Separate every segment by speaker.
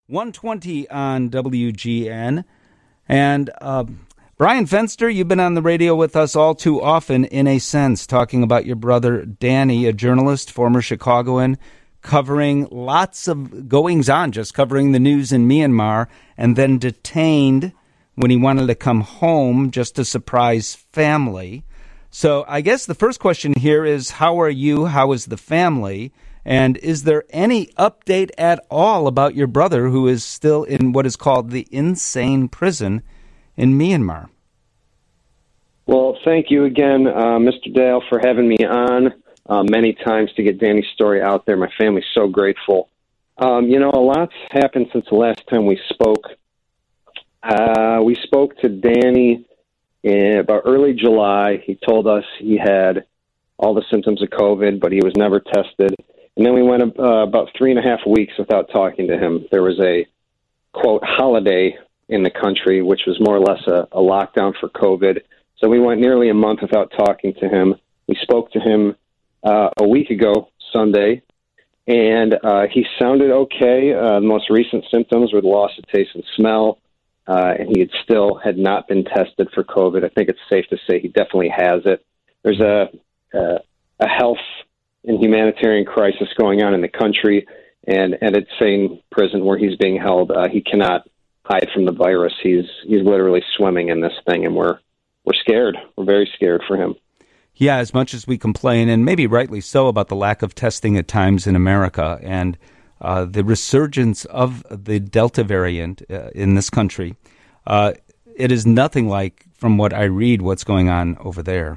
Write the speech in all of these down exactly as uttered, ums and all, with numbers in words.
Speaker 1: one twenty on W G N. And uh, Brian Fenster, you've been on the radio with us all too often, in a sense, talking about your brother Danny, a journalist, former Chicagoan, covering lots of goings-on, just covering the news in Myanmar, and then detained when he wanted to come home just to surprise family. So I guess the first question here is, how are you? How is the family? And is there any update at all about your brother, who is still in what is called the insane prison in Myanmar?
Speaker 2: Well, thank you again, uh, Mister Dale, for having me on uh, many times to get Danny's story out there. My family's so grateful. Um, you know, a lot's happened since the last time we spoke. Uh, we spoke to Danny in about early July. He told us he had all the symptoms of COVID, but he was never tested. And then we went uh, about three and a half weeks without talking to him. There was a, quote, holiday in the country, which was more or less a, a lockdown for COVID. So we went nearly a month without talking to him. We spoke to him uh, a week ago, Sunday, and uh, he sounded okay. Uh, the most recent symptoms were the loss of taste and smell, uh, and he had still had not been tested for COVID. I think it's safe to say he definitely has it. There's a, a, a health and humanitarian crisis going on in the country, and at insane prison where he's being held, uh, he cannot hide from the virus. He's he's literally swimming in this thing, and we're we're scared. We're very scared for him.
Speaker 1: Yeah, as much as we complain, and maybe rightly so, about the lack of testing at times in America and uh, the resurgence of the Delta variant uh, in this country, uh, it is nothing like, from what I read, what's going on over there.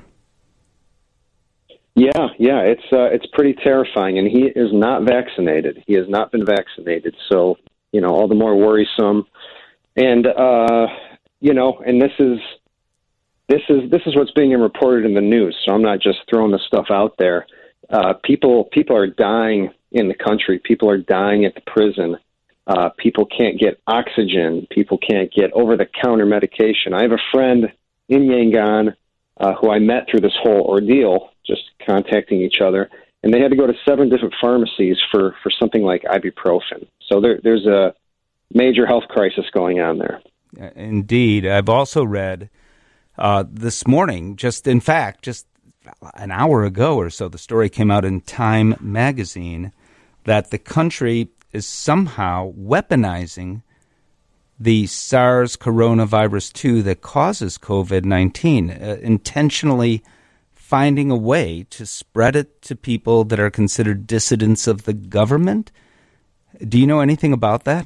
Speaker 2: Yeah, yeah, it's uh, it's pretty terrifying, and he is not vaccinated. He has not been vaccinated, so, you know, all the more worrisome. And uh, you know, and this is this is this is what's being reported in the news. So I'm not just throwing this stuff out there. Uh, people people are dying in the country. People are dying at the prison. Uh, people can't get oxygen. People can't get over-the-counter medication. I have a friend in Yangon uh, who I met through this whole ordeal, just contacting each other, and they had to go to seven different pharmacies for, for something like ibuprofen. So there, there's a major health crisis going on there.
Speaker 1: Indeed. I've also read uh, this morning, just in fact, just an hour ago or so, the story came out in Time magazine that the country is somehow weaponizing the SARS coronavirus two that causes COVID nineteen, uh, intentionally finding a way to spread it to people that are considered dissidents of the government. Do you know anything about that?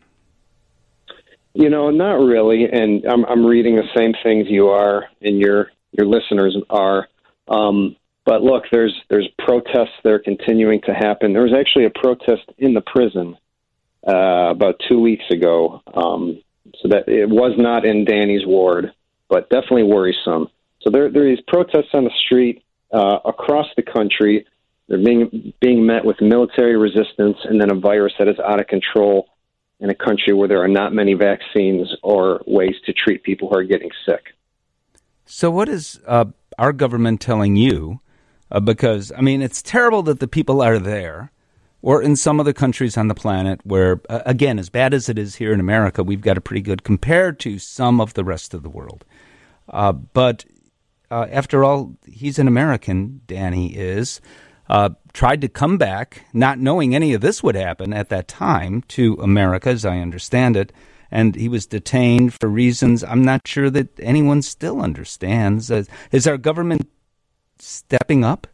Speaker 2: You know, not really, and I'm I'm reading the same things you are and your your listeners are. Um, but look, there's there's protests that are continuing to happen. There was actually a protest in the prison uh, about two weeks ago, um, so that it was not in Danny's ward, but definitely worrisome. So there there are these protests on the street uh, across the country. They're being being met with military resistance, and then a virus that is out of control in a country where there are not many vaccines or ways to treat people who are getting sick.
Speaker 1: So what is uh, our government telling you? Uh, because, I mean, it's terrible that the people are there, or in some other countries on the planet where, uh, again, as bad as it is here in America, we've got it pretty good compared to some of the rest of the world. Uh, but uh, after all, he's an American, Danny is. Uh, tried to come back, not knowing any of this would happen at that time, to America, as I understand it. And he was detained for reasons I'm not sure that anyone still understands. Uh, is our government stepping up?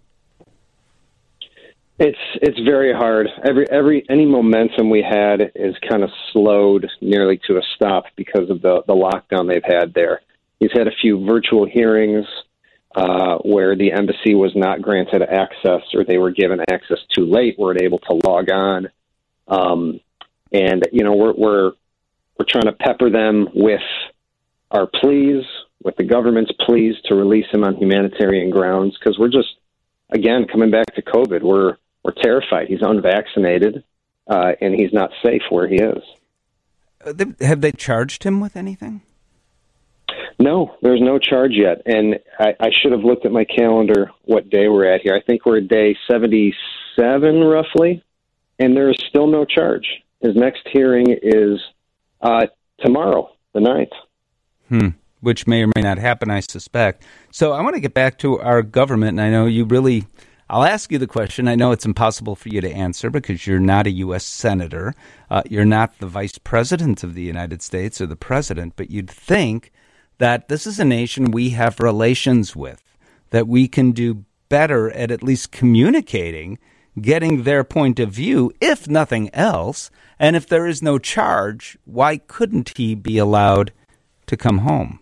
Speaker 2: It's it's very hard. Every every any momentum we had is kind of slowed nearly to a stop because of the, the lockdown they've had there. He's had a few virtual hearings uh, where the embassy was not granted access, or they were given access too late, weren't able to log on. Um, and you know we're we're we're trying to pepper them with our pleas, with the government's pleas to release him on humanitarian grounds, because we're just, again, coming back to COVID, we're we're terrified. He's unvaccinated, uh, and he's not safe where he is.
Speaker 1: Uh, they, have they charged him with anything?
Speaker 2: No, there's no charge yet, and I, I should have looked at my calendar what day we're at here. I think we're at day seventy-seven, roughly, and there is still no charge. his next hearing is uh, tomorrow, the ninth.
Speaker 1: Hmm. Which may or may not happen, I suspect. So I want to get back to our government, and I know you really, I'll ask you the question. I know it's impossible for you to answer because you're not a U S senator. Uh, you're not the vice president of the United States or the president, but you'd think that this is a nation we have relations with, that we can do better at at least communicating, getting their point of view, if nothing else. And if there is no charge, why couldn't he be allowed to come home?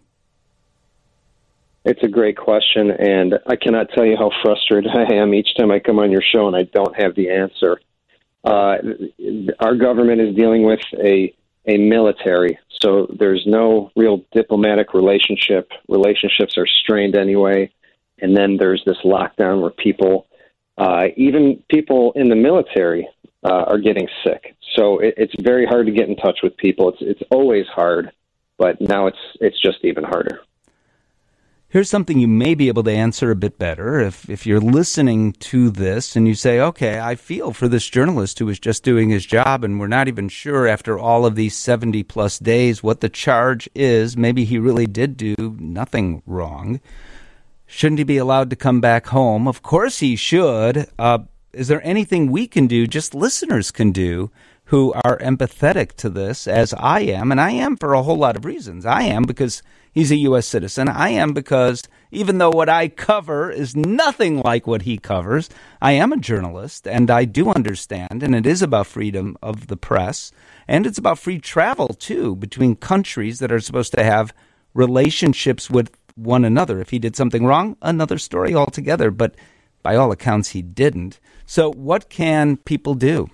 Speaker 2: It's a great question, and I cannot tell you how frustrated I am each time I come on your show and I don't have the answer. Uh, our government is dealing with a a military, so there's no real diplomatic relationship. Relationships are strained anyway, and then there's this lockdown where people, uh, even people in the military, uh, are getting sick. So it, it's very hard to get in touch with people. It's it's always hard, but now it's it's just even harder.
Speaker 1: Here's something you may be able to answer a bit better. If if you're listening to this and you say, okay, I feel for this journalist who was just doing his job and we're not even sure after all of these seventy plus days what the charge is. Maybe he really did do nothing wrong. Shouldn't he be allowed to come back home? Of course he should. Uh, is there anything we can do, just listeners can do, who are empathetic to this, as I am? And I am for a whole lot of reasons. I am because he's a U S citizen. I am because even though what I cover is nothing like what he covers, I am a journalist, and I do understand, and it is about freedom of the press, and it's about free travel, too, between countries that are supposed to have relationships with one another. If he did something wrong, another story altogether, but by all accounts, he didn't. So what can people do?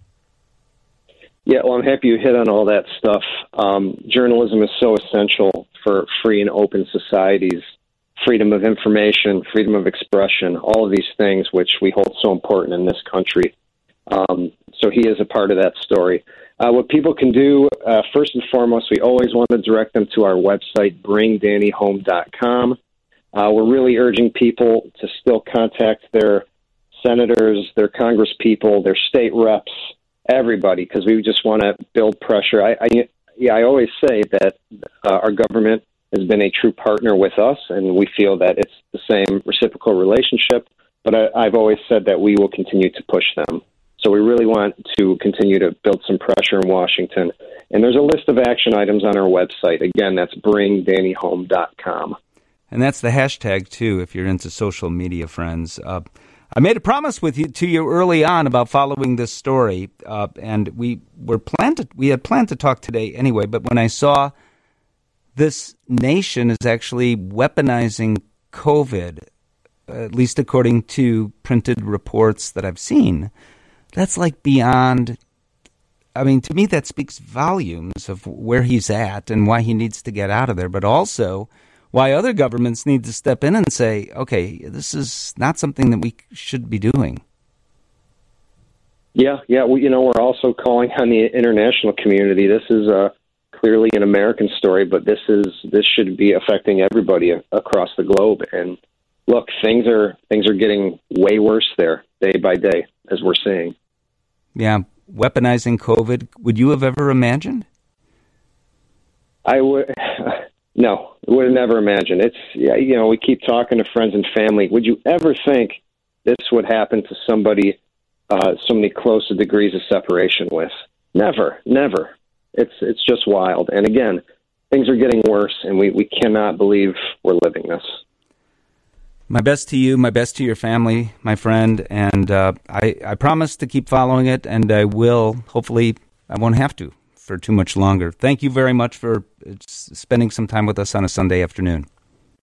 Speaker 2: Yeah, well, I'm happy you hit on all that stuff. Um, journalism is so essential for free and open societies, freedom of information, freedom of expression, all of these things which we hold so important in this country. Um, so he is a part of that story. Uh, what people can do, uh, first and foremost, we always want to direct them to our website, bring danny home dot com. Uh, we're really urging people to still contact their senators, their congresspeople, their state reps, everybody, because we just want to build pressure. I, I, yeah, I always say that uh, our government has been a true partner with us, and we feel that it's the same reciprocal relationship, but I, I've always said that we will continue to push them. So we really want to continue to build some pressure in Washington. And there's a list of action items on our website. Again, that's bring danny home dot com.
Speaker 1: And that's the hashtag, too, if you're into social media, friends. Uh, I made a promise with you to you early on about following this story, uh, and we were planned to, we had planned to talk today anyway, but when I saw this nation is actually weaponizing COVID, at least according to printed reports that I've seen, that's like beyond, I mean, to me that speaks volumes of where he's at and why he needs to get out of there, but also why other governments need to step in and say, okay, this is not something that we should be doing.
Speaker 2: Yeah, yeah. We, you know, we're also calling on the international community. This is uh, clearly an American story, but this is this should be affecting everybody across the globe. And look, things are things are getting way worse there day by day, as we're seeing.
Speaker 1: Yeah, weaponizing COVID. Would you have ever imagined?
Speaker 2: I would. No, would have never imagined. It's, yeah, you know, we keep talking to friends and family. Would you ever think this would happen to somebody uh, so many close degrees of separation with? Never, never. It's it's just wild. And again, things are getting worse, and we, we cannot believe we're living this.
Speaker 1: My best to you, my best to your family, my friend, and uh, I, I promise to keep following it, and I will. Hopefully, I won't have to for too much longer. Thank you very much for spending some time with us on a Sunday afternoon.